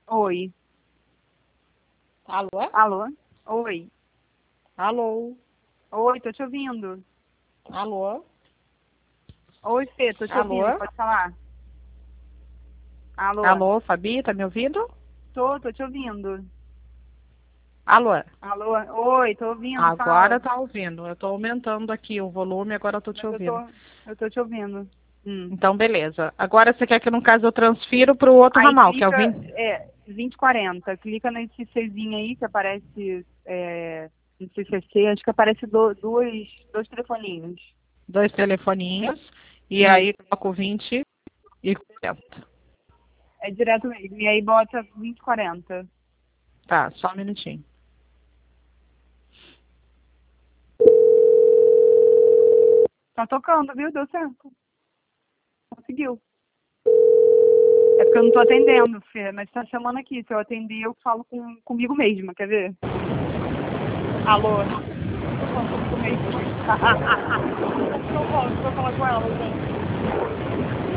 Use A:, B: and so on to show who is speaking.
A: Oi.
B: Alô?
A: Alô? Oi.
B: Alô?
A: Oi, tô te ouvindo.
B: Alô?
A: Oi, Fê, tô te ouvindo,
B: Alô?
A: pode falar. Alô?
B: Alô, Fabi, tá me ouvindo?
A: Tô te ouvindo.
B: Alô?
A: Alô? Oi, tô ouvindo,
B: Agora
A: fala.
B: tá ouvindo. Eu tô aumentando aqui o volume, agora eu tô te
A: Mas
B: ouvindo.
A: eu tô te ouvindo.
B: Então, beleza. Agora você quer que, no caso, eu transfiro para o outro
A: Aí
B: ramal, que é o
A: clica,
B: 20.
A: 2040, clica nesse Czinho aí que aparece, no CCC, acho que aparece dois telefoninhos.
B: Dois telefoninhos. E
A: Isso,
B: aí coloco 20 e 40.
A: é direto mesmo. E aí bota 2040.
B: Tá, só um minutinho.
A: Tá tocando, viu? Deu certo. Conseguiu. É porque eu não tô atendendo, Fê, mas tá chamando aqui. Se eu atender, eu falo comigo mesma, quer ver? Alô? Tô falando comigo mesma. Não posso, vou falar com ela, gente.